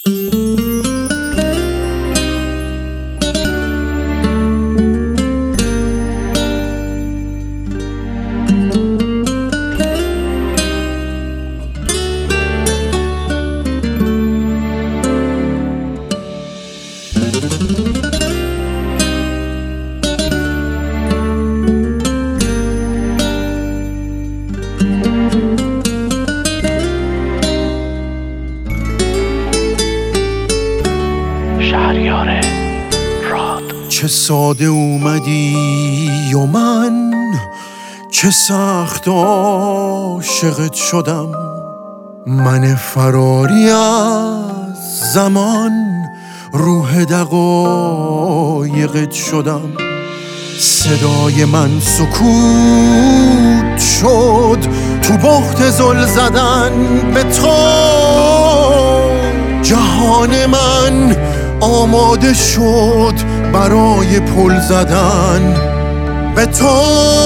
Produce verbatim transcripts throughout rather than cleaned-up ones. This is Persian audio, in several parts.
چه ساده اومدی و من چه سخت عاشقت شدم، من فراری از زمان روح دقایقت شدم. صدای من سکوت شد تو بخت زل زدن به تو، جهان من آماده شد برای پل زدن به تو.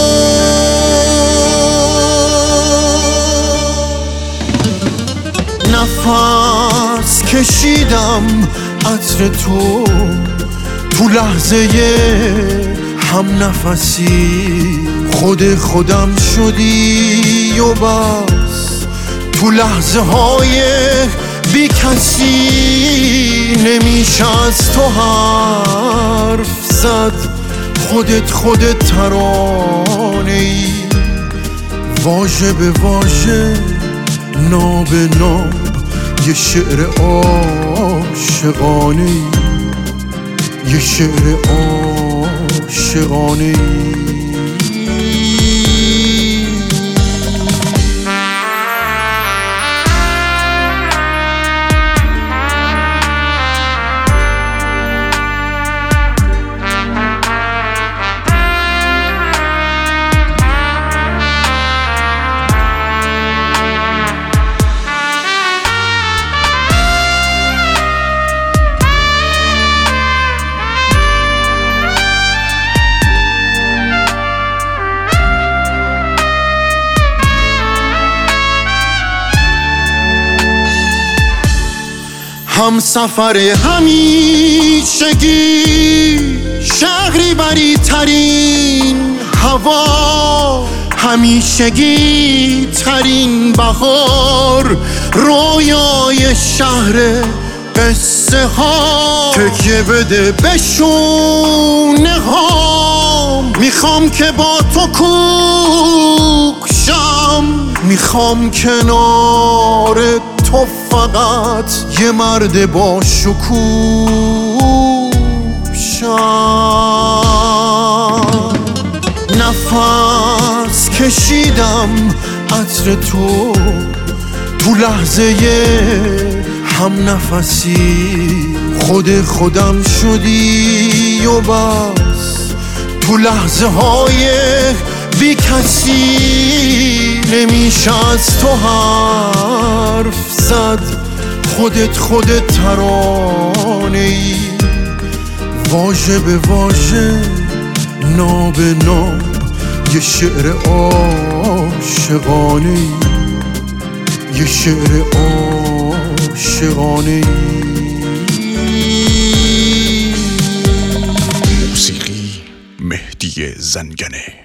نفس کشیدم عطر تو تو لحظه هم نفسی، خود خودم شدی و بس تو لحظه های بی کسی. نمیشه از تو حرف زد، خودت خودت ترانه ای، واژه به واژه ناب ناب یه شعر عاشقانه ای، یه شعر عاشقانه ای. هم سفر همیشگی، شهری بری ترین هوا، همیشگی ترین بهار، رویای شهر قصه ها. تکیه بده به شونه ها، میخوام که با تو کوک شم، میخوام کنار تو فقط یه مرد با شکوه شم. نفس کشیدم عطر تو تو لحظه هم نفسی، خود خودم شدی و بس تو لحظه های بی کسی. نمیشه از تو حرف زد، خودت خودت ترانه ای، واژه به واژه ناب ناب یه شعر عاشقانه ای، یه شعر عاشقانه ای. موسیقی مهدی زنگنه.